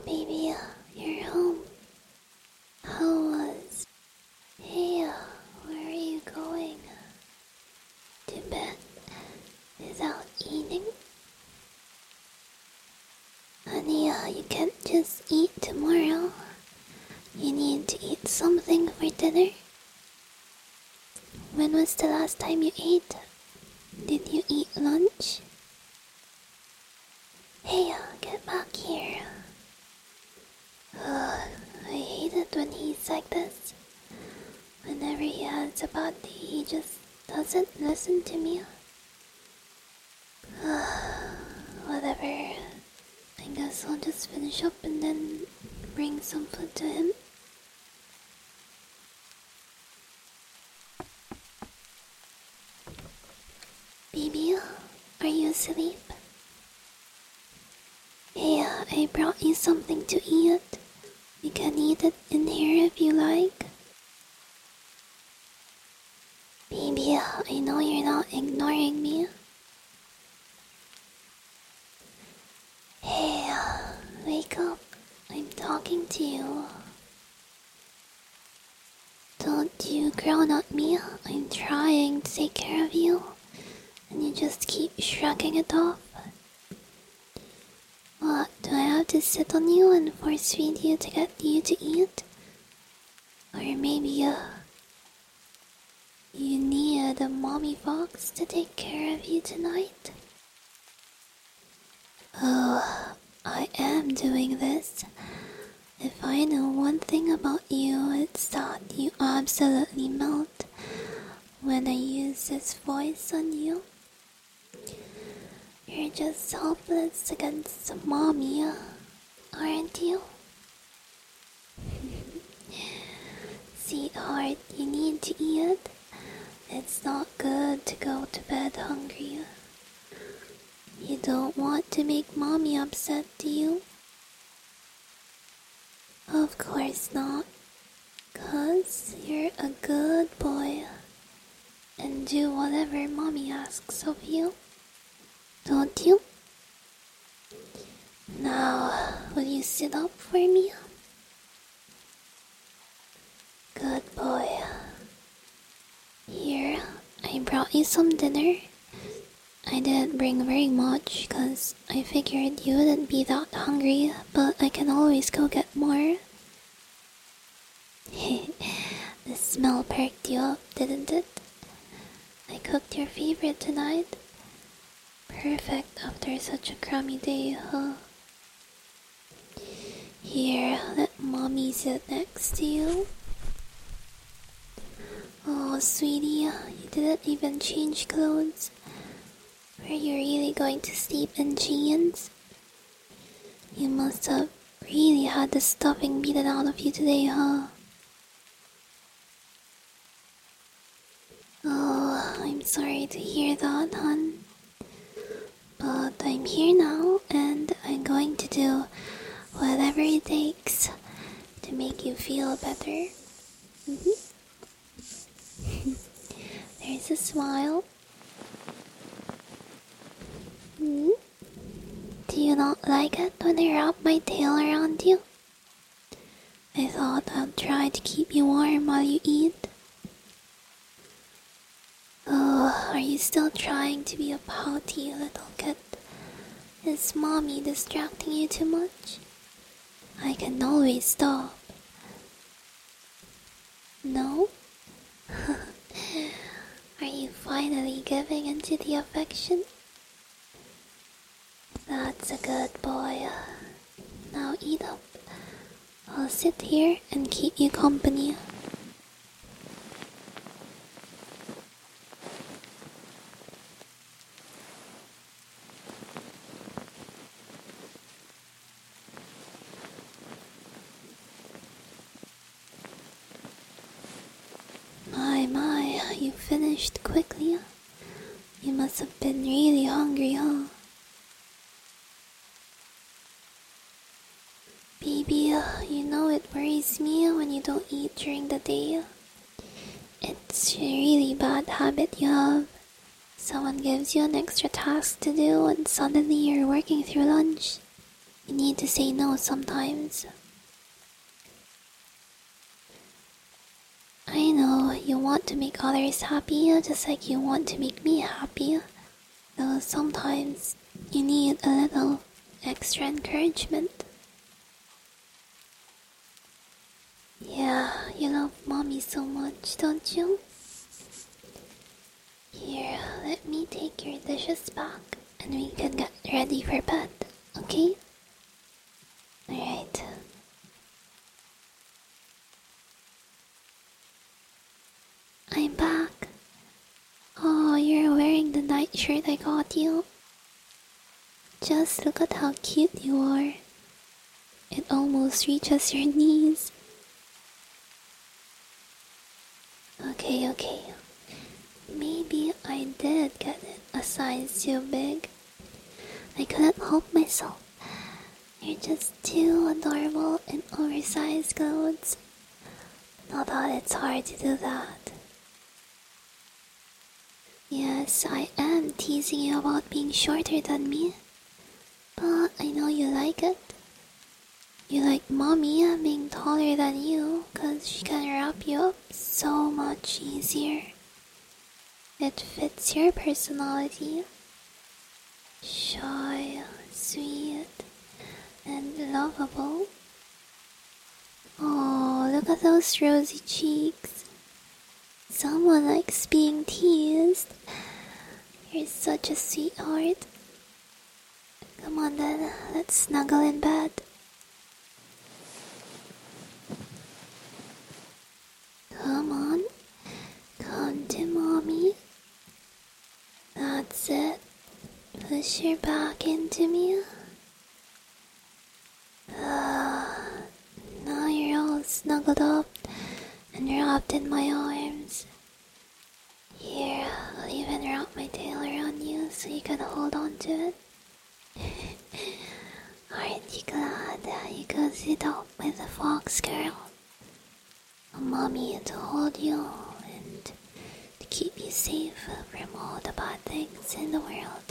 Baby, you're home. How was? Hey, where are you going? To bed? Without eating? Honey, you can't just eat tomorrow. You need to eat something for dinner. When was the last time you ate? Did you eat lunch? Hey, get back here. I hate it when he's like this. Whenever he has a bad day, he just doesn't listen to me. Whatever. I guess I'll just finish up and then bring some food to him. Baby, are you asleep? Hey, I brought you something to eat. You can eat it in here if you like. Baby, I know you're not ignoring me. Hey, wake up. I'm talking to you. Don't you groan at me. I'm trying to take care of you. And you just keep shrugging it off. What, do I have to sit on you and force feed you to get you to eat? Or maybe, you need a mommy fox to take care of you tonight? Oh, I am doing this. If I know one thing about you, it's that you absolutely melt when I use this voice on you. You're just helpless against mommy, aren't you? Sweetheart, you need to eat. It's not good to go to bed hungry. You don't want to make mommy upset, do you? Of course not. 'Cause you're a good boy. And do whatever mommy asks of you. Don't you? Now, will you sit up for me? Good boy. Here, I brought you some dinner. I didn't bring very much because I figured you wouldn't be that hungry, but I can always go get more. The smell perked you up, didn't it? I cooked your favorite tonight. Perfect after such a crummy day, huh? Here, let mommy sit next to you. Oh, sweetie, you didn't even change clothes. Were you really going to sleep in jeans? You must have really had the stuffing beaten out of you today, huh? Oh, I'm sorry to hear that, hon. But I'm here now, and I'm going to do whatever it takes to make you feel better. There's a smile. Do you not like it when I wrap my tail around you? I thought I'd try to keep you warm while you eat. Oh, are you still trying to be a pouty little kid? Is mommy distracting you too much? I can always stop. No? Are you finally giving into the affection? That's a good boy. Now eat up. I'll sit here and keep you company. My, you finished quickly. You must have been really hungry, huh? Baby, you know it worries me when you don't eat during the day. It's a really bad habit you have. Someone gives you an extra task to do and suddenly you're working through lunch. You need to say no sometimes. I know you want to make others happy just like you want to make me happy. Though sometimes you need a little extra encouragement. Yeah, you love mommy so much, don't you? Here, let me take your dishes back and we can get ready for bed, okay? Alright. I'm back. Oh, you're wearing the night shirt I got you. Just look at how cute you are. It almost reaches your knees. Okay. Maybe I did get it a size too big. I couldn't help myself. You're just too adorable in oversized clothes. Not that it's hard to do that. Yes, I am teasing you about being shorter than me. But I know you like it. You like mommy being taller than you because she can wrap you up so much easier. It fits your personality. Shy, sweet, and lovable. Oh, look at those rosy cheeks. Someone likes being teased. You're such a sweetheart. Come on then, let's snuggle in bed. Come on, come to mommy. That's it. Push your back into me. Now you're all snuggled up and wrapped in my arms. Here, I'll even wrap my tail around you so you can hold on to it. Aren't you glad that you could sit up with the fox girl? A mommy to hold you and to keep you safe from all the bad things in the world.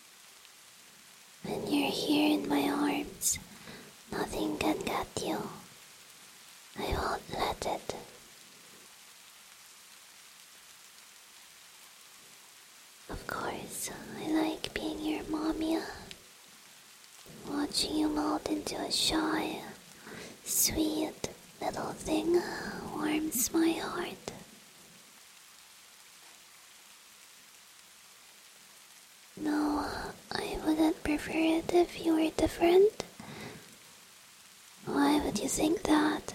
When you're here in my arms, nothing can get you. I won't let it. Of course, I like being your mommy. Watching you melt into a shy, sweet little thing warms my heart. No, I wouldn't prefer it if you were different. Why would you think that?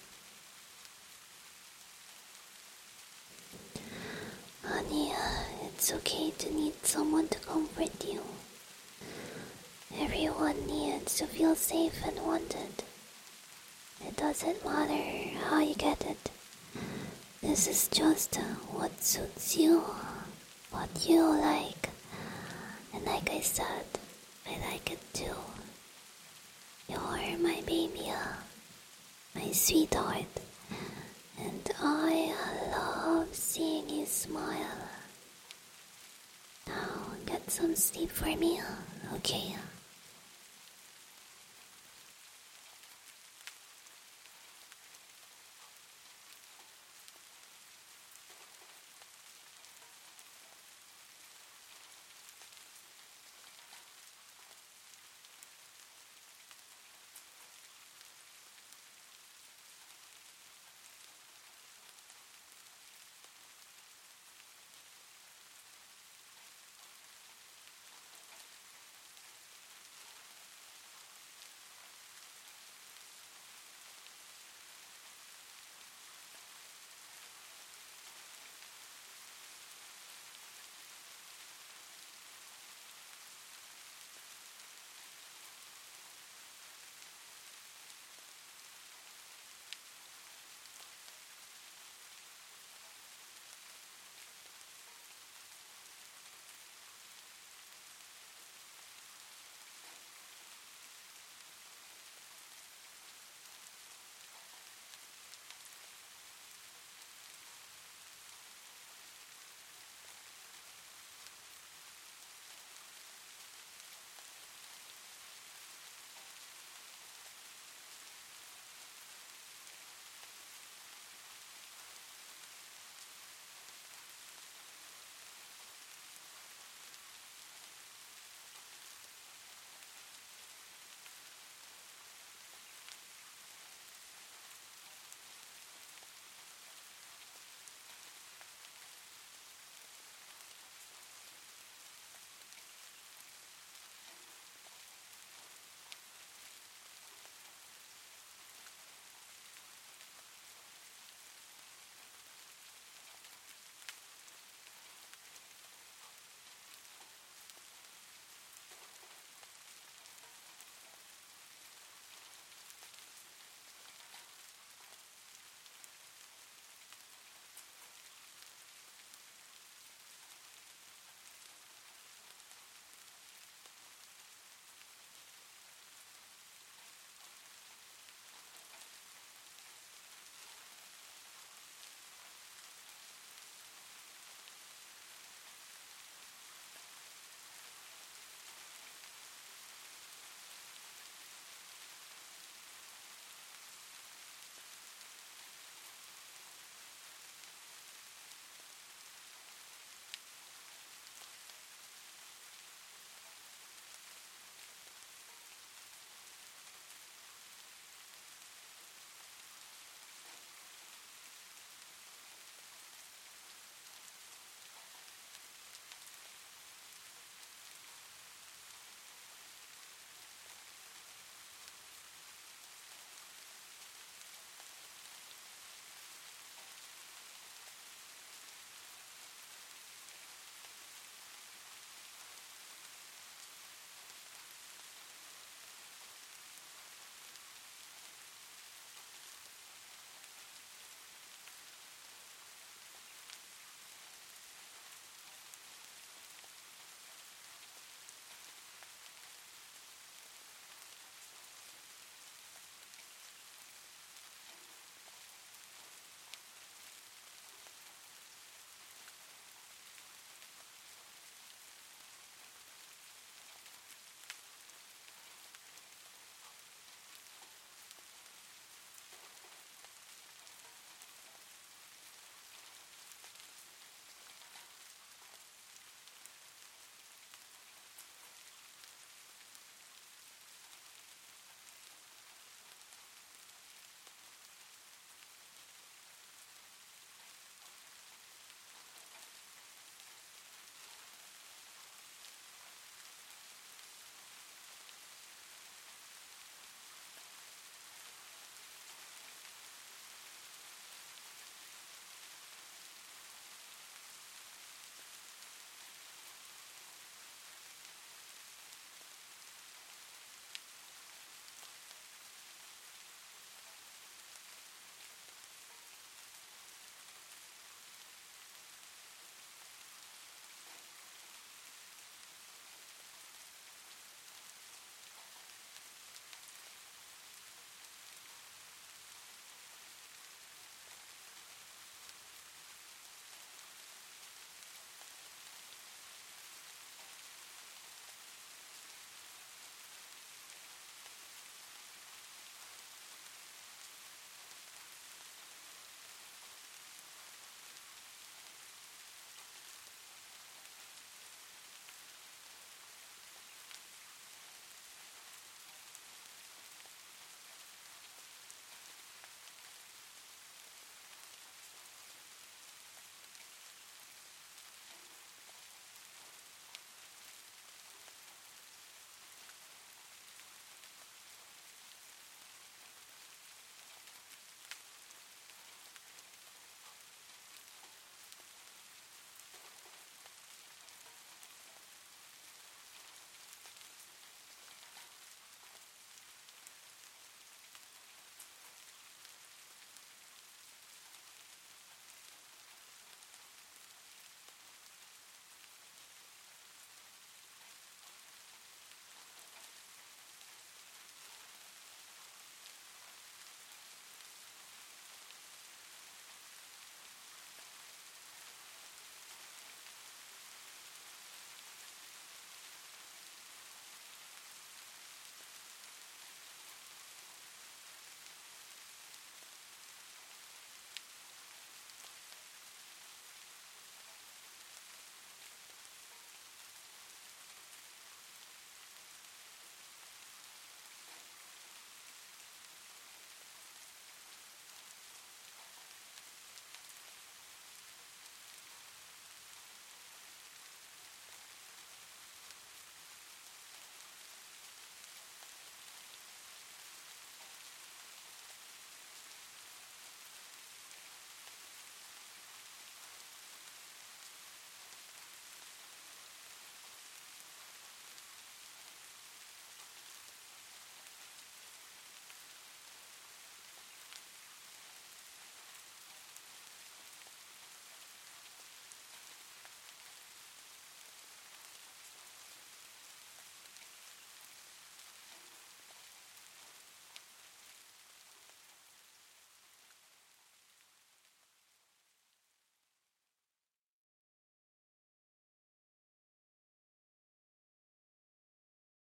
Honey, it's okay to need someone to comfort you. Everyone needs to feel safe and wanted. It doesn't matter how you get it. This is just what suits you, what you like. And like I said, I like it too. You're my baby, my sweetheart. And I love seeing you smile. Now get some sleep for me, okay?